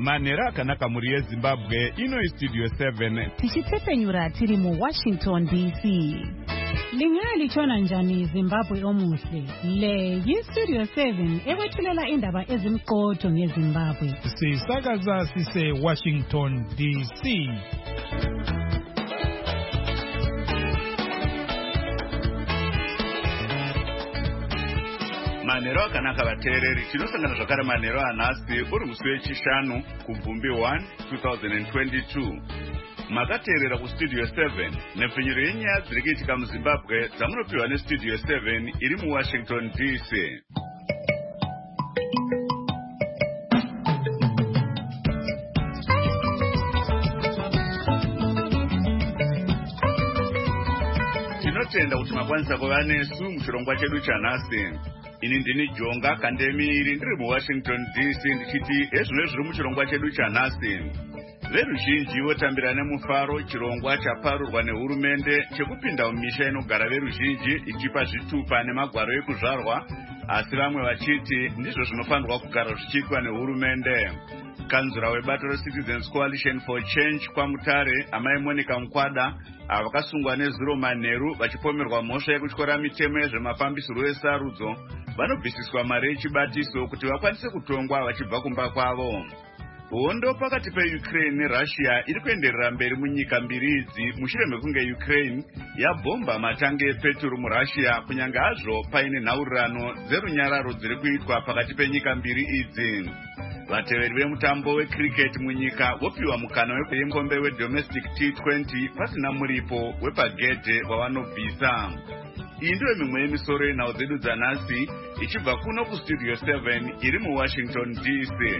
Manhero akanaka muri yeZimbabwe, ino Studio 7. Tichitsepenyura tiri mu Washington DC. Lingalitshona njani Zimbabwe omuhle? Le yiStudio 7 ekwethulela indaba ezimqotho ngeZimbabwe. Sisakaza sise Washington DC. Manhero akanaka vateereri, tinosangana zvakare manhero anhasi uri musi wechishanu kuBvumbi 1 2022. Makateerera kuStudio 7 nepfenyuro yenyaya dziri kuitika muZimbabwe dzamunopiwa neStudio 7 iri muWashington DC. Tinotenda kuti makwanisa kuva nesu muchirongwa chedu chanhasi. Ini ndini Jonga Kandemiri ndiri muWashington DC ndichiti ezvino zviri muchirongwa chedu chanhasi. Veruzhinji votambira nemufaro chirongwa chaparurwa nehurumende chekupinda mumisha inogara veruzhinji ichipa zvitupa nemagwaro ekuzvarwa, asi vamwe vachiti ndizvo zvinofanirwa kugara zvichiitwa nehurumende. Kanzura webato reCitizens Coalition for Change kwaMutare, Amai Monica Mukwada, vakasungwa nezuro manheru vachipomerwa mhosva yekutyora mitemo yezvemafambisiro esarudzo, vanobvisiswa mari yechibatiso kuti vakwanise kutongwa vachibva kumba kwavo. Hondo pakati peUkraine neRussia iri kuenderera mberi munyika mbiri idzi mushure mekunge Ukraine yabhomba matangi epeturu muRussia, kunyange hazvo paine nhaurirano dzerunyararo dziri kuitwa pakati penyika mbiri idzi. Vateveri vemutambo wecricket munyika vopiwa mukana wekuenkombe wedomestic T20 pasina muripo wepagedhe wavanobvisa. Iyi ndiyo mimwe yemisoro yenhau dzedu dzanhasi ichibva kuno kuStudio 7 iri muWashington DC.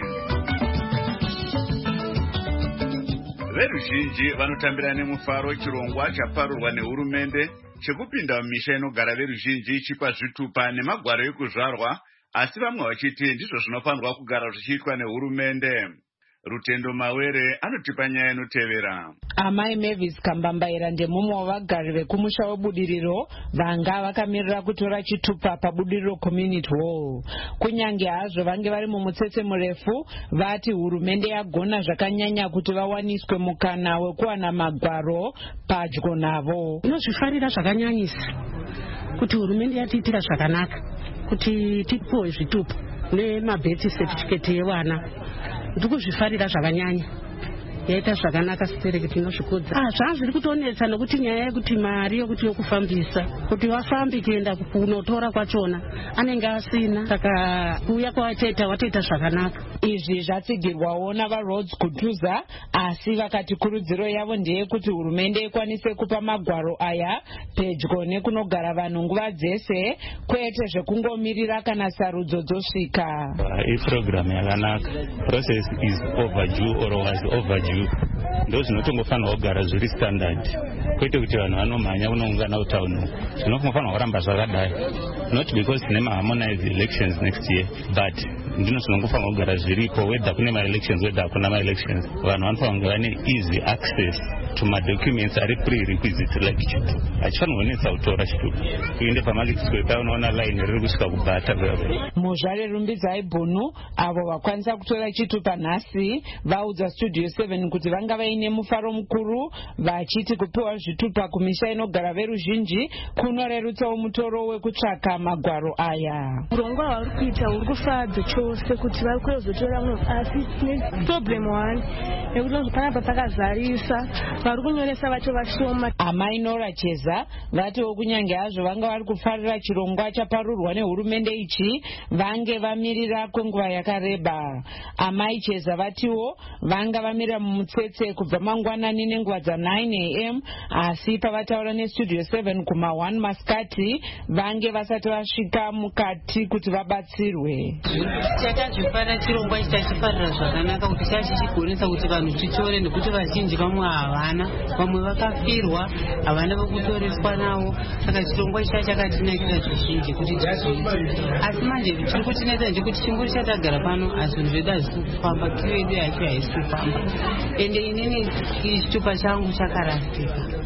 Veruzhinji vanotambira nemufaro chirongwa chaparurwa nehurumende chekupinda mumisha inogara veruzhinji ichipa zvitupa nemagwaro ekuzvarwa, asi vamwe vachiti ndizvo zvinofanirwa kugara zvichiitwa nehurumende. Rutendo Mawere anotipa nyaya inotevera. Amai Mavis Kambambaira ndemumwe wavagari vekumusha webudiriro vanga vakamirira kutora chitupa pabudiriro community hall. Kunyange hazvo vange vari mumutsetse murefu, vati hurumende yagona zvakanyanya kuti vawaniswe mukana wekuwana magwaro padyo navo. Inozvifarira zvakanyanyisa kuti hurumende yatiitira zvakanaka kuti tipiwe zvitupa nemabirth certificate yevana. Ndikuzvifarira zvakanyanya. Yaita zvakanaka sipereke tinozvikudza. Zvazviri kutonetsa nokuti nyaya yekuti mari yokuti yokufambisa kuti vafambi kuenda kunotora kwachona anenge asina, saka kuuya kwavatoita zvakanaka. Izvi zvatsigirwawo navaRhodes Kutuza, asi vakati kurudziro yavo ndeyekuti hurumende ikwanise kupa magwaro aya pedyo nekunogara vanhu nguva dzese, kwete zvekungomirira kana sarudzo dzosvika. Program yakanaka. Process is overdue or was overdue. Ndo zvinotongofanirwa kugara zviri standard, kwete kuti vanhu vanomhanya kunoungana utaunu. Zvinofanirwa kuramba zvakadai, not because tine harmonize elections next year, but ndino zvinongofanirwa kugara zviripo, whether kune ma-elections whether hakuna ma-elections. Vanhu vanofanirwa kunge vane easy access to ma-documents ari prerequisite like chitupa. Hachifanirwa kunetsa kutora chitupa. Kuende paMarket Square paya unoona line riri kusvika kubhata. Muzvare Rumbidzai Bhunu, avo vakwanisa kutora chitupa nhasi, vaudza Studio 7 kuti vanga vaine mufaro mukuru, vachiti kupiwa zvitupa kumisha inogara veruzhinji kunorerutsawo mutoro wekutsvaka magwaro aya. Urongwa hwauri kuita huri kufadza chose kuti vari kuzotora munhu, asi problem one nekuti panapa pakazarisa, vari kunyoresa vacho vashoma. Amai Nora Cheza vatiwo kunyange hazvo vanga vari kufarira chirongwa chaparurwa nehurumende ichi, vange vamirira kwenguva yakareba. Amai Cheza vatiwo vanga vamirira mumutsetse kubva mangwanani nenguva dza9 am, asi pavataura neStudio 7 kuma1 masikati vange vasati vasvika mukati kuti vabatsirwe. Chakazvifara chirongwa chichifarira zvakanaka kuti chachichigonesa kuti vanhu titore, nekuti vazhinji vamwe havana, vamwe vakafirwa, havana vekutoreswa navo, saka chirongwa chakatinakira zvizhinji kuti tizoite. Asi manje chiri kutinetsa ndekuti chinguri chatagara pano asi zvinhu zvedu hazvisi kufamba, kiredu yacho haisi kufamba, ende inini chitupa changu chakarasika.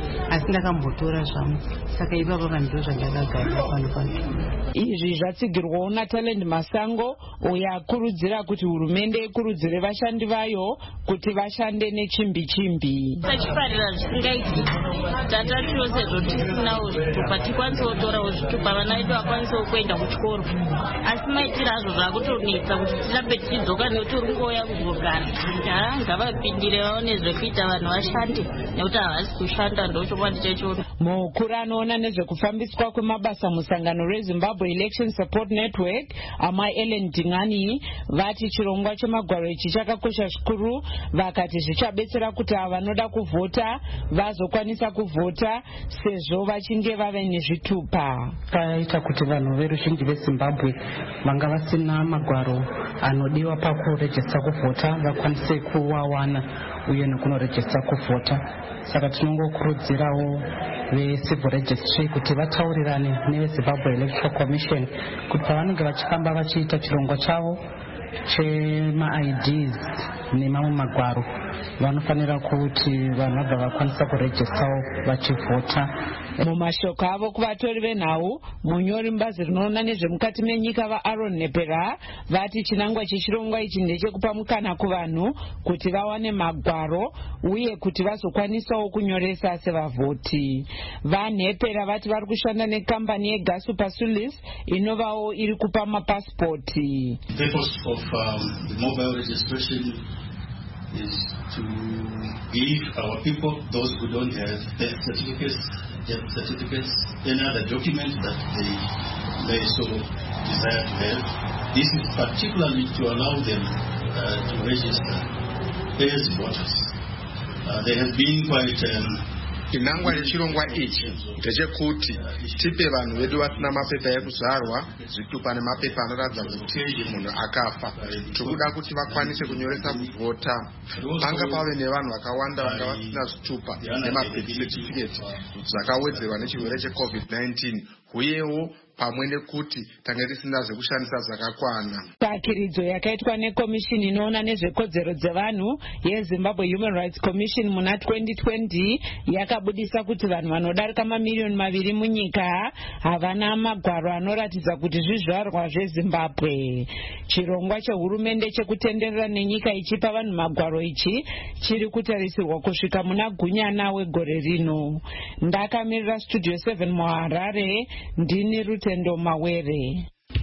asi ndakambotora zvangu, saka ipapa vanhu ndo zvandakagara pano pano. Izvi zvatsigirwawo naTalent Masango, uyo akurudzira kuti hurumende ikurudzire vashandi vayo kuti vashande nechimbi-chimbi. Tachifarira zvisingaiti tatatiwo sezvo tisinawo zvitupa tikwanisewo torawo zvitupa vana vedu vakwanisewo kuenda kuchikoro, asi maitira azvo zvakutonetsa kuti tirambe tichidzoka nekuti uri ngoya kuzogara. Ngavapindire vaone zvekuita vanhu vashande nekuti havasi kushanda ndochokwadi chacho. Mukuru anoona nezvekufambiswa kwemabasa musangano reZimbabwe Election Support Network amai Ellen Dingani vati chirongwa chemagwaro ichi chakakosha zvikuru, vakati zvichabetsera kuti ava vanoda kuvhota vazokwanisa kuvhota sezvo vachinge vave nezvitupa. Paita kuti vanhu veruzhinji veZimbabwe vanga vasina magwaro anodiwa pakurejista kuvhota vakwanise kuwawana uye nekunorejista kuvhota. Saka tinongokurudzirawo veCivil Registry kuti vataurirane neveZimbabwe Electoral Commission kuti pavanenge vachifamba vachiita chirongwa chavo chema-IDs nemamwe magwaro vanofanira kuti vanhu vabva vakwanisa kurejistawo vachivhota. Mumashoko avo kuvatori venhau, munyori mubazi rinoona nezvemukati menyika vaAaron Nepera vati chinangwa chechirongwa ichi ndechekupa mukana kuvanhu kuti vawane magwaro uye kuti vazokwanisawo kunyoresa sevavhoti. VaNepera vati vari kushanda nekambani yeGasupa Sulis inovawo iri kupa mapasipoti. The purpose of the mobile registration is to give our people, those who don't have birth certificates, any other document that they may so desire to have. This is particularly to allow them to register as voters. There has been quite chinangwa chechirongwa ichi ndechekuti tipe vanhu vedu vasina mapepa ekuzvarwa zvitupa nemapepa anoratidza kuti munhu akafa. Tikuda kuti vakwanise kunyoresa kuvhota. Panga pave nevanhu vakawanda vanga vasina zvitupa nemabirth certificate zvakawedzerwa nechirwere cheCovid-19 uyewo pamwe nekuti tange tisina zvekushandisa zvakakwana. Tsvakiridzo yakaitwa nekomishini inoona nezvekodzero dzevanhu yeZimbabwe Human Rights Commission muna 2020 yakabudisa kuti vanhu vanodarika mamiliyoni 2 munyika havana magwaro anoratidza kuti zvizvarwa zveZimbabwe. Chirongwa chehurumende chekutenderera nenyika ichipa vanhu magwaro ichi chiri kutarisirwa kusvika muna Gunyana wegore rino. Ndakamirira Studio 7 muHarare, ndini Rutendo Mawere.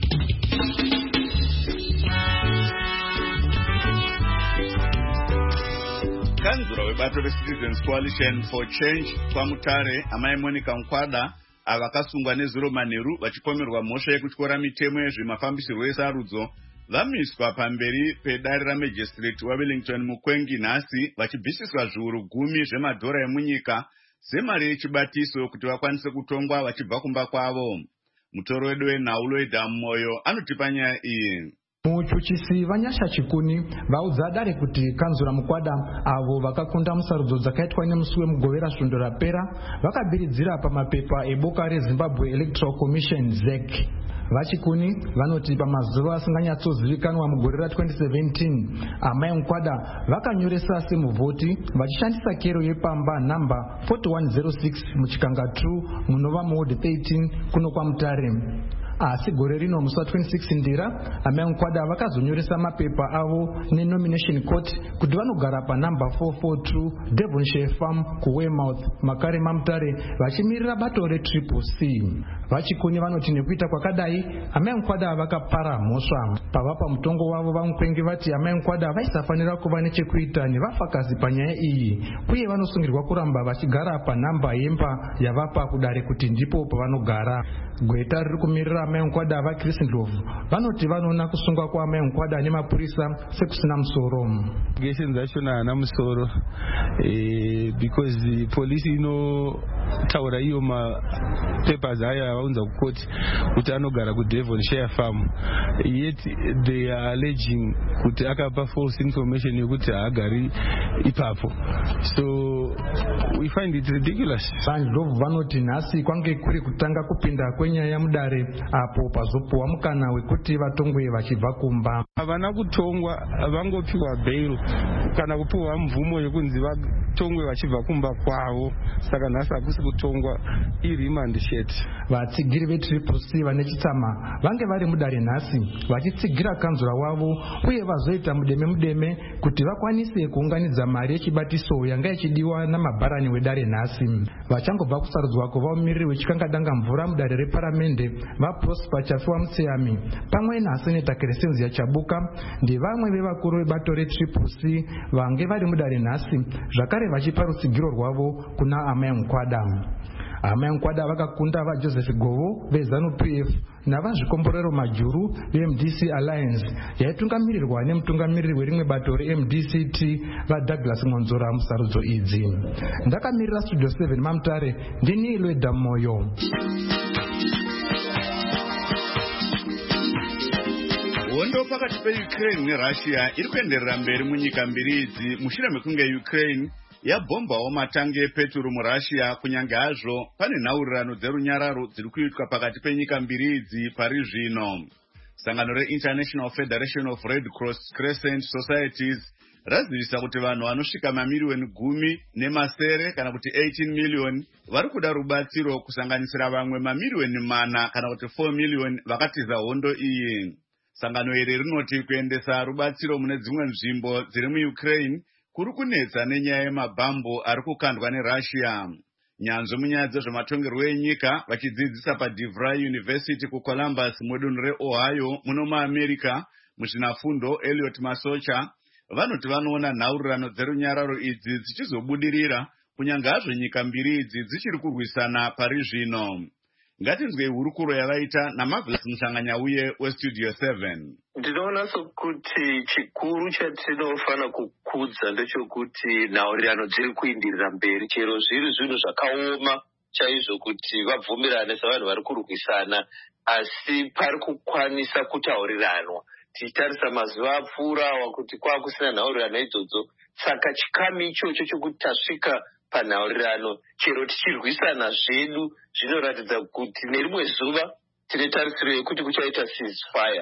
Kanzura webato reCitizens Coalition for Change kwaMutare amai Monica Nkwada avakasungwa nezuro manheru vachipomerwa mhosva yekutyora mitemo yezvemafambisirwo esarudzo vamiswa pamberi pedare raMagistrate waWellington Mukwengi nhasi vachibvisiswa zviuru 10 zvemadhora emunyika semari yechibatiso kuti vakwanise kutongwa vachibva kumba kwavo. Mutoro wedu wenhau Loida Moyo anotipa nyaya iyi. Muchuchisi vanyasha chikuni vaudza dare kuti Kanzura Mukwada avo vakakunda musarudzo dzakaitwa nemusi wemugovera svondo rapera vakabiridzira pamapepa eboka reZimbabwe Electoral Commission ZEC. Vachikuni vanoti pamazuva asinganyatsozivikanwa mugore ra2017 amai Mukwada vakanyoresa semuvhoti vachishandisa kero yepamba namba 4106 muchikanga 2 munova muward 13 kuno kwaMutare. Asi gore rino musi wa26 Ndira amai Mukwada vakazonyoresa mapepa avo nenomination court kuti vanogara panamba 442 Devonshire Farm kuWeymouth Makare maMutare vachimirira bato reCCC. Vachikuni vanoti nekuita kwakadai amai Mukwada vakapara mhosva. Pavapa mutongo wavo vaMukwengi vati amai Mukwada vaisafanira kuva nechekuita nevafakazi panyaya iyi uye vanosungirwa kuramba vachigara panamba yemba yavapa kudare kuti ndipo pavanogara. Gweta riri kumirira amai Mukwada vaChris Ndlovu vanoti vanoona kusungwa kwaamai Mukwada nemapurisa sekusina musoro. Geshen zachona haana musoro because the police inotaura iyo mapapers aya avaunza kukoti kuti anogara kuDevonshire Farm, yet they are alleging kuti akapa false information yekuti haagari ipapo. So we find it ridiculous. Ndlovu vanoti nhasi kwange kuri kutanga kupinda kwenyaya mudare apo pazopuwa mukana wekuti vatongwe vachibva kumba. Havana kutongwa, vangopiwa bail kana kupiwa mvumo yekunzi vatongwe vachibva kumba kwavo. Saka nhasi hakusi kutongwa, iremand chete. Vatsigiri veTriple-C vane chitsama vange vari mudare nhasi vachitsigira kanzura wavo uye vazoita mudeme kuti vakwanise kuunganidza mari yechibatiso yanga ichidiwa namabharani wedare nhasi. Vachangobva kusarudzwa kuvamumiriri wechikangadanga mvura mudare reparamende vaProsper Chafiwa Mutseyami pamwe naSeneta Crescencia Chabuka ndevamwe vevakuru vebato reTriple-C vange vari mudare nhasi, zvakare vachipa rutsigiro rwavo kuna Amai Mukwada. Amai Mukwada vakakunda vaJoseph Govo veZANU-PF navazvikomborero Majuru veMDC Alliance yaitungamirirwa nemutungamiriri werimwe bato reMDCT vaDouglas Ngonzora musarudzo idzi. Ndakamirira Studio 7 Mamutare, ndini Ilweda Moyo. Hondo pakati peUkraine neRussia iri kuenderera mberi munyika mbiri idzi mushure mekunge Ukraine yabhombawo matangi epeturu muRussia, kunyange hazvo pane nhaurirano dzerunyararo dziri kuitwa pakati penyika mbiri idzi pari zvino. Sangano reInternational Federation of Red Cross Crescent Societies razivisa kuti vanhu vanosvika mamiliyoni 10 kana kuti 18 miliyoni vari kuda rubatsiro, kusanganisira vamwe mamiliyoni 4 kana kuti 4 miliyoni vakatiza hondo iyi. Sangano iri rinoti kuendesa rubatsiro mune dzimwe nzvimbo dziri muUkraine kuri kunetsa nenyaya yemabhambu ari kukandwa neRussia. Nyanzvi munyaya dzezvematongerwo enyika vachidzidzisa paDeVry University kuColumbus mudunhu reOhio muno muAmerica muzvinafundo Elliot Masocha vanoti vanoona nhaurirano dzerunyararo idzi dzichizobudirira kunyange hazvo nyika mbiri idzi dzichiri kurwisana pari zvino. Ngatinzwei hurukuro yavaita naMarvelous Muhlanganyauye weStudio 7. Ndinoona sokuti chikuru chatinofana kukudza ndechekuti nhaurirano dziri kuindirira mberi, chero zviri zvinhu zvakaoma chaizvo kuti vabvumirane savanhu vari kurwisana, asi pari kukwanisa kutauriranwa. Tichitarisa mazuva apfuura kuti kwakusina nhaurirano idzodzo, saka chikamu ichocho chokuti tasvika panhaurirano chero tichirwisana zvedu zvinoratidza kuti nerimwe zuva tine tarisiro yekuti kuchaita ceasefire.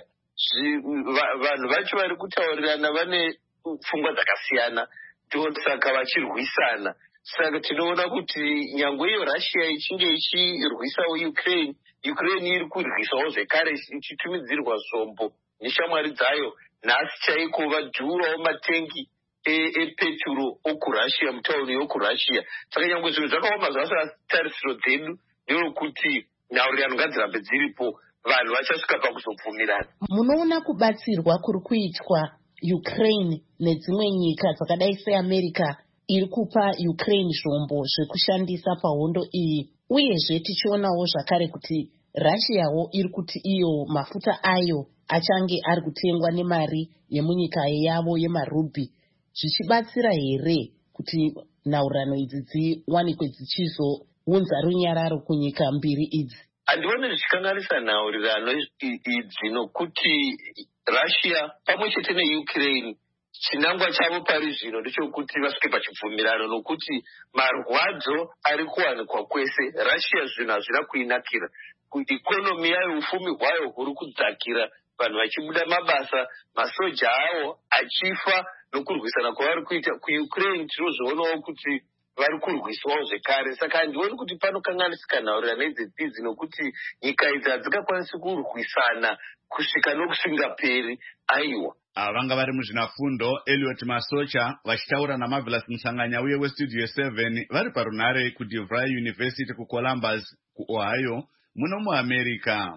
Vanhu vacho vari kutaurirana vane pfungwa dzakasiyana, ndosaka vachirwisana. Saka tinoona kuti nyangwe iyo Russia ichinge ichirwisawo Ukraine iri kurwisawo zvekare ichitumidzirwa zvombo neshamwari dzayo. Nhasi chaiko vadhurawo matengi epeturo okuRussia mutauni yokuRussia. Saka nyangwe zvinhu zvakaoma zvasara tarisiro dzedu ndeyokuti nhaurirano ngadzirambe dziripo, vanhu vachasvika pakuzobvumirana. Munoona kubatsirwa kuri kuitwa Ukraine nedzimwe nyika dzakadai seAmerica iri kupa Ukraine zvombo zvekushandisa pahondo iyi, uyezve tichionawo zvakare kuti Russiawo iri kuti iyo mafuta ayo achange ari kutengwa nemari yemunyika yavo yemarubi, zvichibatsira here kuti nhaurirano idzi dziwanikwe dzichizounza runyararo kunyika mbiri idzi? Handioni zvichikanganisa nhaurirano idzi nokuti Russia pamwe chete neUkraine chinangwa chavo pari zvino ndechekuti vasvike pachibvumirano, nokuti marwadzo ari kuwanikwa kwese. Russia zvinhu hazvina kuinakira, ikonomi yayo ufumi hwayo huri kudzakira, vanhu vachibuda mabasa, masoja avo achifa nokurwisana kwavari kuita. KuUkraine tinozvionawo kuti vari kurwiswawo zvekare. Saka handioni kuti panokanganisika nhaurirano idzi nokuti nyika idzi hadzikakwanisi kurwisana kusvika nokusingaperi. Aiwa, vanga vari muzvinafundo Elliot Masocha vachitaura naMarvelous Muhlanganyauye weStudio 7 vari parunhare kuDeVry University kuColumbus kuOhio muno muAmerica.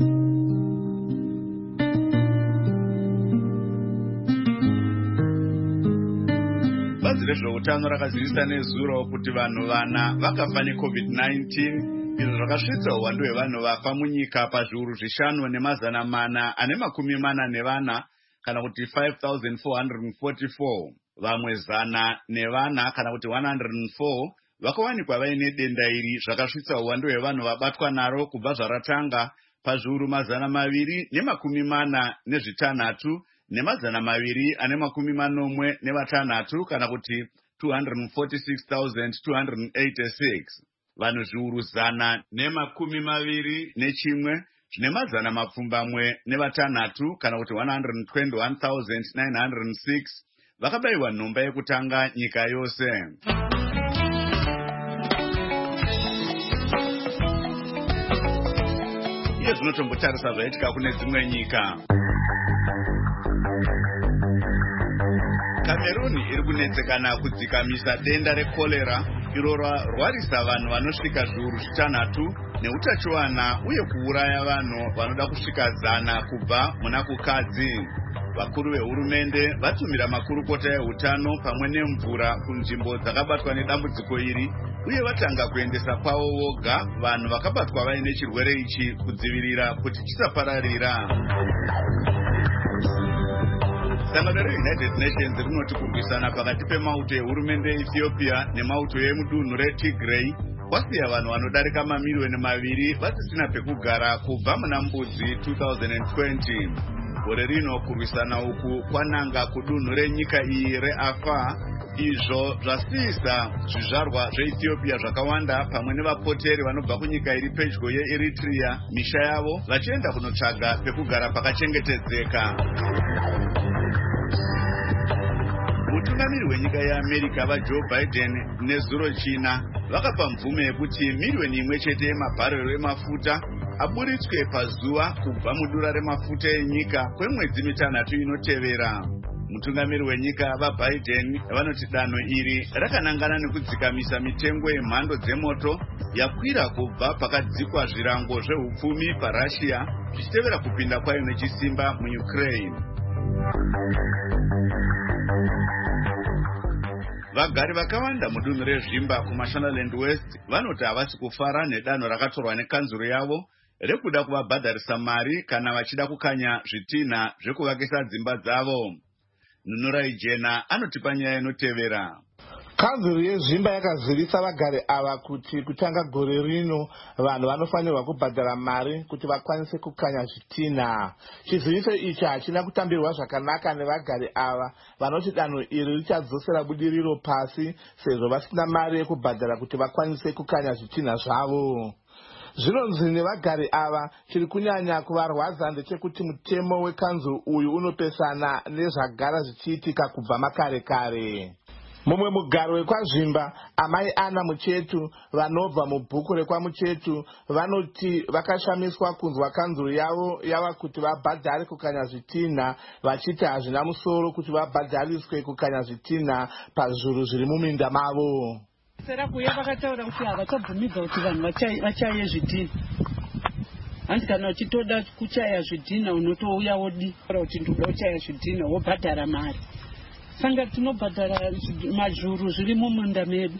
Bazi rezveutano rakazivisa nezuro kuti vanhu 4 vakafa neCovid-19, izvo zvakasvitsa uwandu hwevanhu vafa munyika pazviuru 5,444 kana kuti 5,444. Vamwe 100 kana kuti 104 vakawanikwa vaine denda iri, zvakasvitsa uwandu hwevanhu vabatwa naro kubva zvaratanga pazviuru 246 ne246 kana kuti 246,286. Vanhu zviuru 121 zvine 606 kana kuti 121,906 vakabayiwa nhomba yekutanga nyika yose. Iye zvinotombotarisa zvaitika kune dzimwe nyika. Cameroon iri kunetsekana kudzikamisa denda rekolera iro rwarisa vanhu vanosvika zviuru 6 neutachiwana uye kuuraya vanhu vanoda kusvika 100 kubva muna kukadzi. Vakuru vehurumende vatumira makurukota eutano pamwe nemvura kunzvimbo dzakabatwa nedambudziko iri uye vatanga kuendesa kwavo voga vanhu vakabatwa vaine chirwere ichi kudzivirira kuti chisapararira. Sangano reUnited Nations rinoti kurwisana pakati pemauto ehurumende yeEthiopia nemauto emudunhu reTigray kwasiya vanhu vanodarika mamiliyoni 2 vasisina pekugara kubva muna Mbudzi 2020. Gore rino kurwisana uku kwananga kudunhu renyika iyi reAfar, izvo zvasiyisa zvizvarwa zveEthiopia zvakawanda pamwe nevapoteri vanobva kunyika iri pedyo yeEritrea misha yavo vachienda kunotsvaga pekugara pakachengetedzeka. Mutungamiri wenyika yeAmerica vaJoe Biden nezuro China vakapa mvume yekuti miliyoni 1 yemabharero emafuta aburitswe pazuva kubva mudura remafuta enyika kwemwedzi 6 inotevera. Mutungamiri wenyika vaBiden vanoti danho iri rakanangana nekudzikamisa mitengo yemhando dzemoto yakwira kubva pakadzikwa zvirango zvehupfumi paRussia zvichitevera kupinda kwayo nechisimba muUkraine. Vagari vakawanda mudunhu rezvimba kuMashonaland West vanoti havasi kufara nedanho rakatorwa nekanzuro yavo rekuda kuvabhadharisa mari kana vachida kukanya zvitinha zvekuvakisa dzimba dzavo. Nunurai Jena anotipa nyaya inotevera. Kanzuro yezvimba yakazivisa vagari ava kuti kutanga gore rino vanhu vanofanirwa kubhadhara mari kuti vakwanise kukanya zvitinha. Chiziviso ichi hachina kutambirwa zvakanaka nevagari ava vanoti danho iri richadzosera budiriro pasi sezvo vasina mari yekubhadhara kuti vakwanise kukanya zvitinha zvavo. Zvinonzi nevagari ava chiri kunyanya kuvarwadza ndechekuti mutemo wekanzuro uyu unopesana nezvagara zvichiitika kubva makare kare. Mumwe mugaro wekwazvimba amai Ana Muchetu vanobva mubhuku rekwaMuchetu vanoti vakashamiswa kunzwa kanzuro yavo yava kuti vabhadhare kukanya zvitinha vachiti hazvina musoro kuti vabhadhariswe kukanya zvitinha pazviuru zviri muminda mavo. Sera kuya vakataura kuti havachabvumidza kuti vanhu vachaye zvitinha. Hanzi kana uchitoda kuchaya zvitinha unotouya wodi kuti ndoda kuchaya zvitinha wobhadhara mari. Sanga tinobhadhara mazhuru zviri mumunda medu.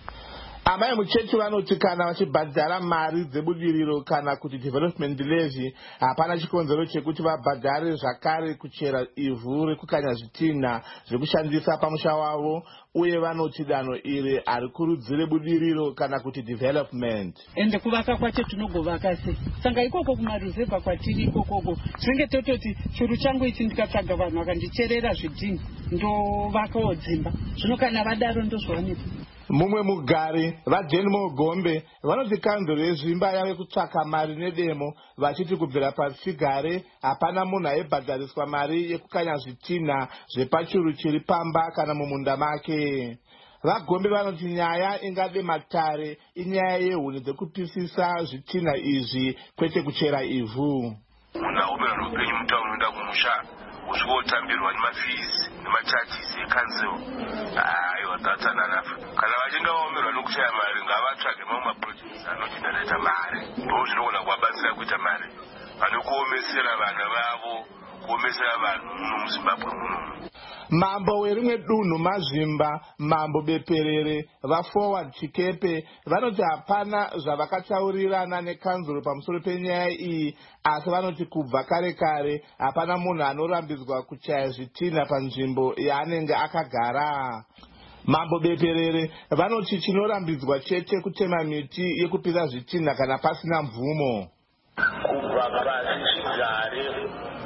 Amai Muchetu vanoti kana vachibhadhara mari dzebudiriro kana kuti development levy hapana chikonzero chekuti vabhadhare zvakare kuchera ivhu rekukanya zvitinha zvekushandisa pamusha wavo uye vanoti danho iri harikurudzire budiriro kana kuti development. Ende kuvaka kwacho tinogovaka sei? Sanga ikoko kumaruzevha kwatiri ikokoko tinenge tototi churu changu ichi ndikatsvaga vanhu vakandicherera zvitinha ndovakawo dzimba. Zvino kana vadaro ndozvavaneta. Mumwe mugari vaJane Mogombe vanoti kanzuro yezvimba yave kutsvaka mari nedemo vachiti kubvira pasigare hapana munhu aibhadhariswa mari yekukanya zvitinha zvepachuru chiri pamba kana mumunda make. VaGombe vanoti nyaya ingade matare inyaya yehuni dzekupisisa zvitinha izvi kwete kuchera ivhu. Muna uberano upenyu mutauni unoenda kumusha usvotambirwa nemafizi nemachajisi ekanzuro. Aiwa tatsananafa. Kana vachinga vaomerwa nokushaya mari ngavatsvage mamwe maprojekti anojenereta mari. Ndo zvinogona kuvabatsira kuita mari. Pane kuomesera vana vavo, kuomesera vanhu muno muZimbabwe muno. Mambo werimwe dunhu Mazvimba, Mambo Beperere, vaForward Chikepe vanoti hapana zvavakataurirana nekanzuro pamusoro penyaya iyi, asi vanoti kubva kare kare hapana munhu anorambidzwa kuchaya zvitinha panzvimbo yaanenge akagara. Mambo Beperere vanoti chinorambidzwa chete kutema miti yekupisa zvitinha kana pasina mvumo. Kubva pazvigare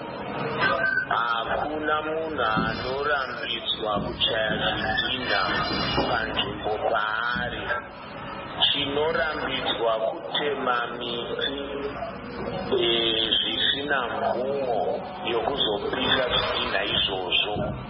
hakuna munhu anorambidzwa kuchaya zvitinha panzvimbo paari. Chinorambidzwa kutema miti zvisina mvumo yokuzopisa zvitinha izvozvo.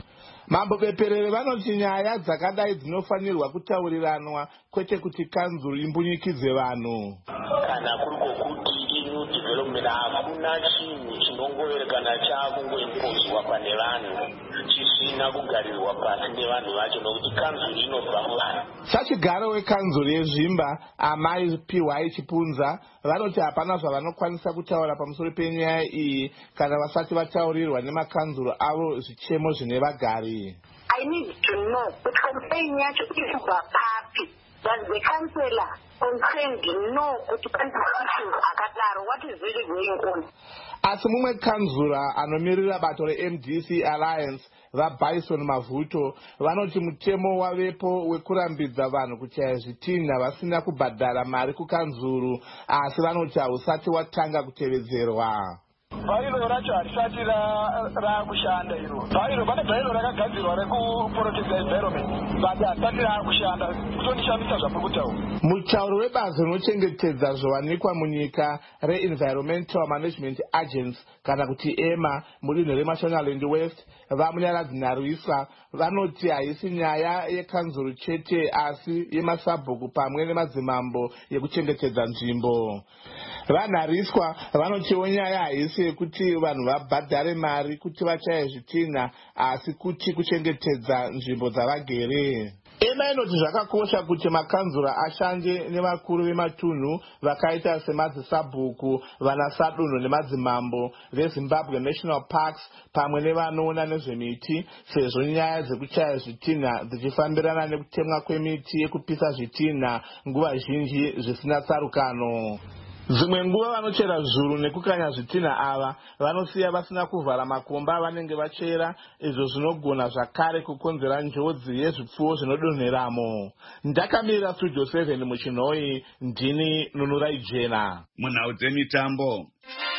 Mambo Beperere vanoti nyaya dzakadai dzinofanirwa kutauriranwa kwete kuti kanzuru imbunyikidze vanhu. Kana kuri kokuti new development hakuna chinhu chinongoverekana chakungoimpozwa pane vanhu chisina kugarirwa pasi nevanhu vacho nokuti kanzuru inobva muvanhu. Sachigaro wekanzuru yezvimba Amai P.Y. Chipunza vanoti hapana zvavanokwanisa kutaura pamusoro penyaya iyi kana vasati vataurirwa nemakanzuru avo zvichemo zvine vagari. I need to know kuti complaint yacho irikubva papi. Does the councillor concerned know kuti pane issue akadaro? What is really going on? Asi mumwe kanzura anomirira bato reMDC Alliance vaByson Mavuto vanoti mutemo wavepo wekurambidza vanhu kuchaya zvitinha vasina kubhadhara mari kukanzuru, asi vanoti hausati watanga kutevedzerwa. Bhairo racho harisati raakushanda iro. Bhairo pane bhairo rakagadzirwa rekuprotect environment but hasati raakushanda kutondishamisa zvapuri kutaura. Mutauri webazi rinochengetedza zvowanikwa munyika reEnvironmental Management Agency kana kuti EMA mudunhu reMashonaland West vamunyaradzi Nharwiswa vanoti haisi nyaya yekanzuru chete asi yemasabhuku pamwe nemadzimambo yekuchengetedza nzvimbo. VaNharwiswa vanotiwo nyaya haisi yekuti vanhu vabhadhare mari kuti vachaye zvitinha asi kuti kuchengetedza nzvimbo dzavagere. EMA inoti zvakakosha kuti makanzura ashande nevakuru vematunhu vakaita semadzisabhuku, vanasadunhu nemadzimambo veZimbabwe National Parks pamwe nevanoona nezvemiti sezvo nyaya dzekuchaya zvitinha dzichifambirana nekutemwa kwemiti yekupisa zvitinha nguva zhinji zvisina tsarukano. Dzimwe nguva vanochera zhuru nekukanya zvitinha ava vanosiya vasina kuvhara makomba avanenge vachera, izvo zvinogona zvakare kukonzera njodzi yezvipfuwo zvinodonheramo. Ndakamirira Studio 7 muChinhoyi, ndini Nunurai Jena. Munhau dzemitambo.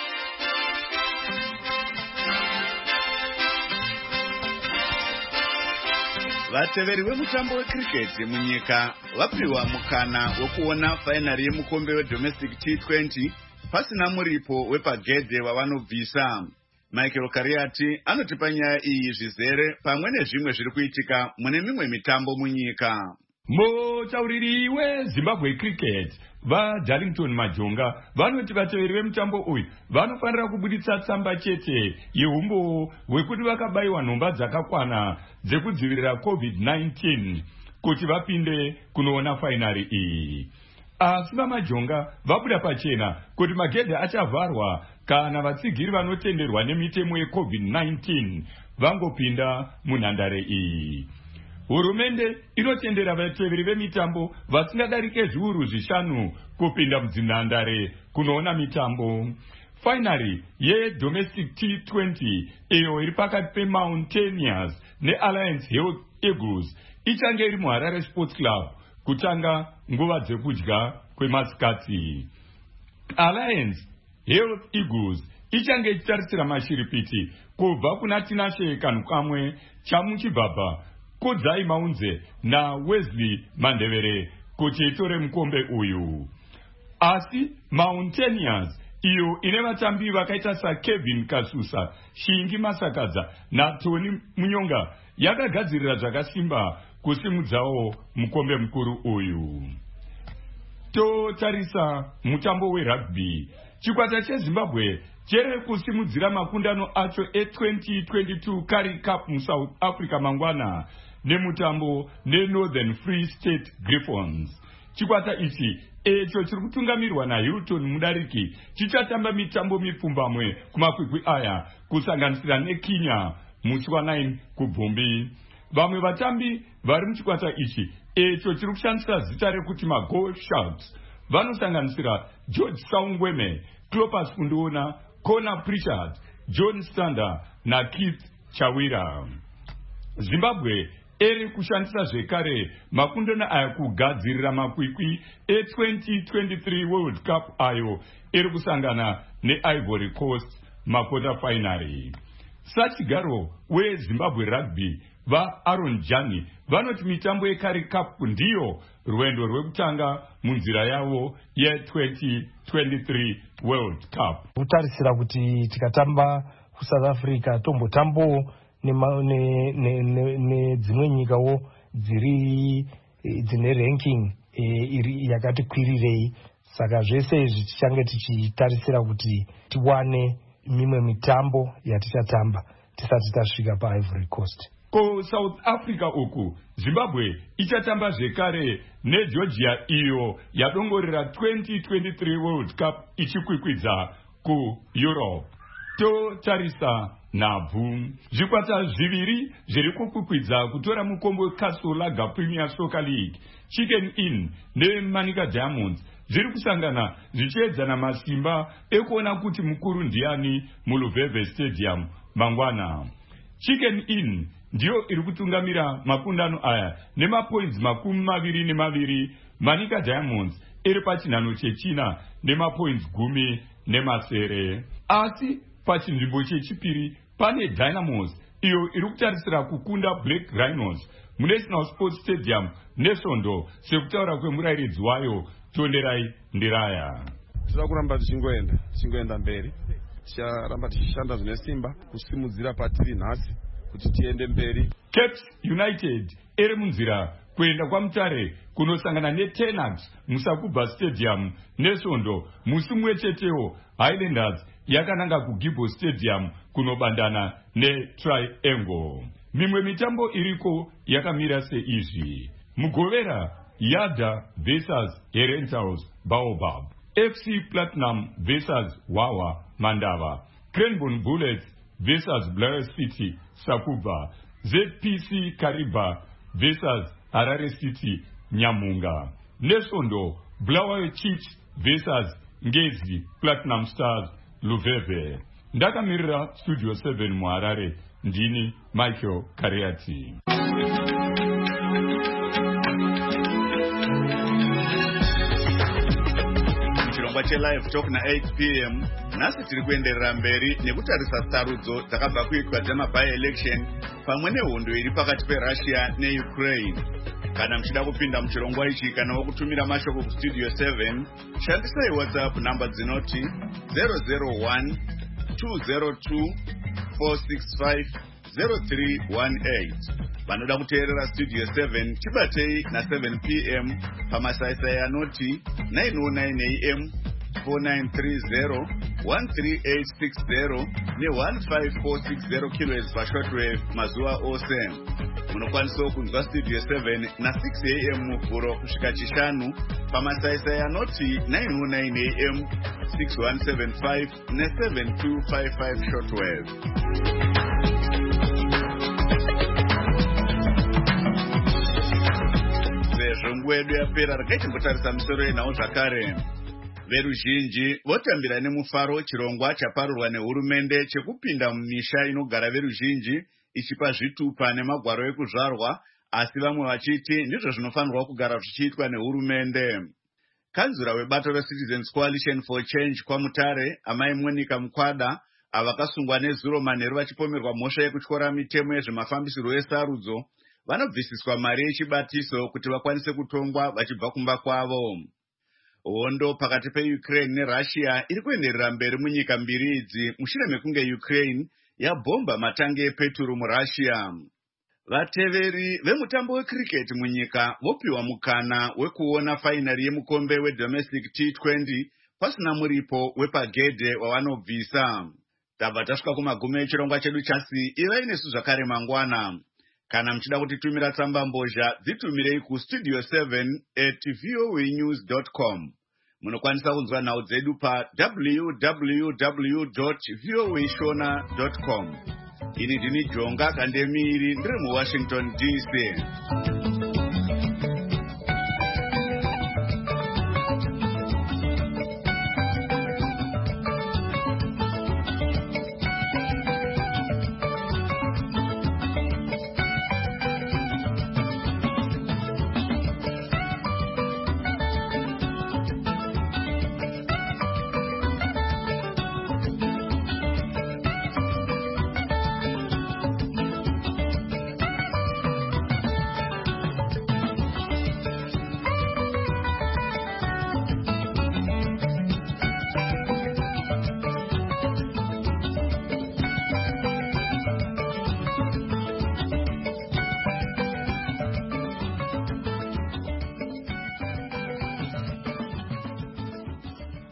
Vateveri vemutambo wecricket munyika vapiwa mukana wekuona fainari yemukombe wedomestic T20 pasina muripo wepagedhe wavanobvisa. Michael Kariati anotipa nyaya iyi zvizere pamwe nezvimwe zviri kuitika mune mimwe mitambo munyika. Mutauriri weZimbabwe Cricket vaDarlington Majonga vanoti vateveri vemutambo uyu vanofanira kubuditsa tsamba chete yeumbo hwekuti vakabayiwa nhomba dzakakwana dzekudzivirira COVID-19 kuti vapinde kunoona fainari iyi. Asi vaMajonga vabuda pachena kuti magedhe achavharwa kana vatsigiri vanotenderwa nemitemo yeCovid-19 vangopinda munhandare iyi. Hurumende inotendera vateveri vemitambo vasingadarike zviuru 5 kupinda mudzinhandare kunoona mitambo. Fainari yedomestic T20 iyo iri pakati peMountaineers neAlliance Health Eagles ichange iri muHarare Sports Club kutanga nguva dzekudya kwemasikati. Alliance Health Eagles ichange ichitarisira mashiripiti kubva kuna Tinashe Kanukamwe, Chamuchibhaba, Kodzai Maunze na Wesley Mandevere kuti itore mukombe uyu. Asi Mountaineers iyo ine vatambi vakaita saKevin Kasusa, Shingi Masakadza na Tony Munyonga yakagadzirira zvakasimba kusimudzawo mukombe mukuru uyu. Totarisa mutambo werugby. Chikwata cheZimbabwe chere kusimudzira makundano acho e2022 Currie Cup muSouth Africa mangwana nemutambo neNorthern Free State Griffons. Chikwata ichi echo chiri kutungamirwa naHilton Mudariki chichatamba mitambo mipfumbamwe kumakwikwi aya kusanganisira neKenya musi wa9 kuBhumbi. Vamwe vatambi vari muchikwata ichi echo chiri kushandisa zita rekuti maGo Sharks vanosanganisira George Saungweme, Clopas Funduona, Connor Pritchard, John Stander na Keith Chawira. Zimbabwe eri kushandisa zvekare makundano aya kugadzirira makwikwi e2023 World Cup ayo eri kusangana neIvory Coast makota finary. Sachigaro weZimbabwe Rugby vaAaron Jani vanoti mitambo yeCurrie Cup ndiyo rwendo rwekutanga munzira yavo ye2023 World Cup. Kutarisira kuti tikatamba kuSouth Africa tombotambo nedzimwe nyikawo dzine ranking yakati kwirirei. Saka zvese izvi tichange tichitarisira kuti tiwane mimwe mitambo yatichatamba tisati tasvika paIvory Coast. Ko South Africa uku Zimbabwe ichatamba zvekare neGeorgia iyo yadongorera 2023 World Cup ichikwikwidza ku Europe. Totarisa nhabvu zvikwata zviviri zviri kukwikwidza kutora mukombe weKasolaga Premier Soccer League, Chicken Inn neManica Diamonds zviri kusangana zvichiedzana masimba ekuona kuti mukuru ndiani muLuveve Stadium mangwana. Chicken Inn ndiyo iri kutungamira makundano aya nemapoints 22. Manica Diamonds iri pachinhano chechina nemapoints 10. Asi pachinzvimbo chechipiri pane Dynamos iyo iri kutarisira kukunda Black Rhinos muNational Sports Stadium nesvondo sekutaura kwemurairidzi wayo Tonderai Ndiraya. Tinoda kuramba tichingoenda mberi, ticharamba tichishanda zvine simba kusimudzira patiri nhasi kuti tiende mberi. Cape United iri munzira kuenda kwaMutare kunosangana neTenant muSakuba Stadium nesvondo musi mumwe chetewo. Highlanders yakananga kuGibo Stadium kunobandana neTriangle. Mimwe mitambo iriko yakamira seizvi: Mugovera Yada vs Herentals Baobab, FC Platinum vs Wawa Mandava, Cranbourne Bullets vs Blair City Sakuba, ZPC Kariba vs Harare City Nyamunga, Nesondo Bulawayo Chiefs vs Ngezi Platinum Stars Luveve. Ndakamirira Studio 7 muHarare, ndini Michael Kariati. Live talk na 8 p.m. nasi tiri kuenderera mberi nekutarisa sarudzo dzakabva kuitwa dzemaby election pamwe nehondo iri pakati peRussia neUkraine. Kana muchida kupinda muchirongwa ichi kana wokutumira mashoko kustudio 7, shandisai WhatsApp namba dzinoti 001 202 465 0318. Vanoda kuteerera Studio 7 tibatei na 7 p.m. pamasaisai anoti 909 AM 4930 13860 ne15460 kHz pashortwave mazuva ose. Munokwanisa kunzwa Studio 7 na 6 AM muvhuro kusvika chishanu pamasaisai anoti 909 AM 6175 ne7255 shortwave. Ngwedu yapera rakaitimbotarisa misoro yenhau zvakare. Veruzhinji votambira nemufaro chirongwa chaparurwa nehurumende chekupinda mumisha inogara veruzhinji ichipa zvitupa nemagwaro ekuzvarwa, asi vamwe vachiti ndizvo zvinofanirwa kugara zvichiitwa nehurumende. Kanzura webato reCitizens Coalition for Change kwaMutare, Amai Monica Mukwada, avakasungwa nezuro manheru vachipomerwa mhosva yekutyora mitemo yezvemafambisiro esarudzo, vanobvisiswa mari yechibatiso kuti vakwanise kutongwa vachibva kumba kwavo. Hondo pakati peUkraine neRussia iri kuenderera mberi munyika mbiri idzi mushure mekunge Ukraine yabhomba matangi epeturu muRussia. Vateveri vemutambo wecricket munyika vopiwa mukana wekuona fainari yemukombe wedomestic T20 pasina muripo wepagedhe wavanobvisa. Tabva tasvika kumagumi echirongwa chedu chasi, ivai nesu zvakare mangwana. Kana mchida kutitumira tsamba mbozha, dzitumirei kustudio 7@voanews.com. Munokwanisa kunzwa nhau dzedu pa www.voashona.com. Ini ndini Jonga Kandemiri ndiri muWashington DC.